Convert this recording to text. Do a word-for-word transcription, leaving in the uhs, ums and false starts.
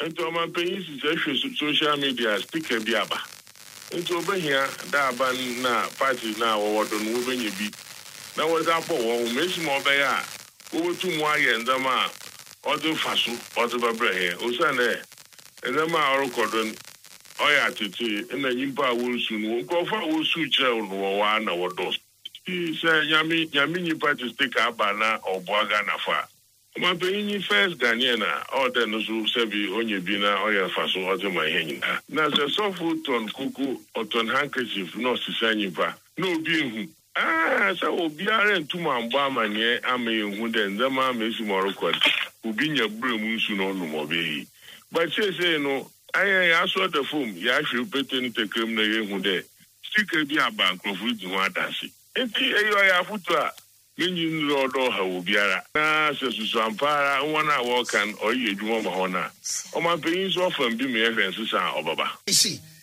Into my pennies is social media sticker biaba. Into Obahia, Daban na party now or what on moving you be. Now was up or miss more by over to Moya and the ma or the Fasu or the Babre, Osane, and the ma or cordon. Oya titi na nyimpa wonsu no ko fa wonsu kyerɛ no wa na wodos ti sɛ nyami nyami nyimpa to stick abana oboaga na fa ma penyi first Ghanaian na order no so sebi onye bi na oya fa so ozo ma hanyina na sɛ sofu ton kuku oton handkerchief no sisa nyimpa na obi ehu ah sɛ obi are ntuma ambo amanye amehu de nzama mesi morokod obi nya bremu nsu no no mo be but say no I asked the phone, Yashi Petin Tekem Nahu de Sticker be a bank of food to one dancing. And see, I have put a minion Lord or Hawiara. Ah, says Sampara, one hour can or you do one honor. Or my pains often be me and Baba. See.